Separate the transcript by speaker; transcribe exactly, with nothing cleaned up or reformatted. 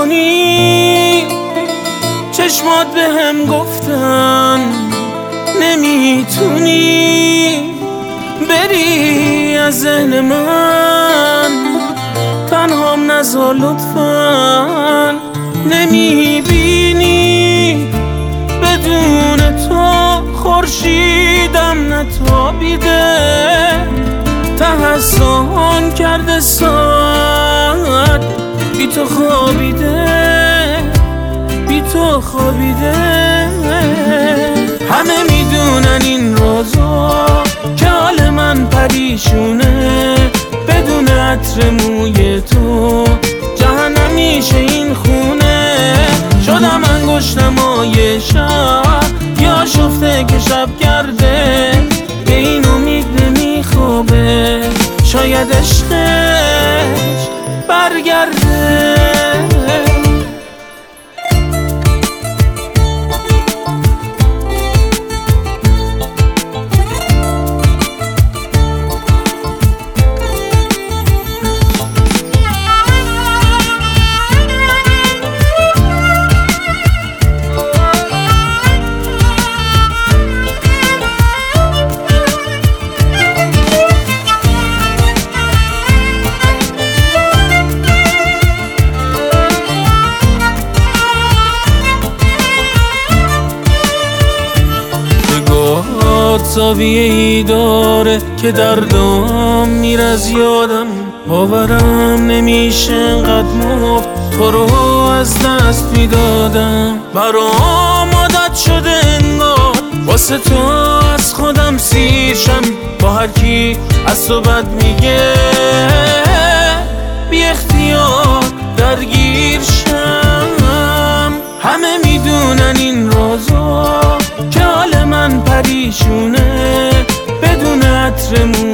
Speaker 1: کنی. چشمات به هم گفتن نمیتونی بری از ذهن من، تنهام نذار لطفاً. نمیبینی بدون تو خورشیدم نتابیده، تحسن کرده ساعت بی تو خوابیده، بی تو خوابیده. همه میدونن این روزا که حال من پریشونه، بدون عطر موی تو جهنم میشه این خونه. شدم انگشت نمای شب یا شفته که شب کرده، به این امید نمیخوابه شاید عشقش برگرده. زاویه ای داره که دردم میره از یادم، باورم نمیشه انقدر مفت تو رو از دست میدادم. برام عادت شده انگار واسه تو از خودم سیرشم، با هر کی از تو بد میگه بی اختیار درگیر شم. همه میدونن این روزا که حال من پریشونه، بدون عطر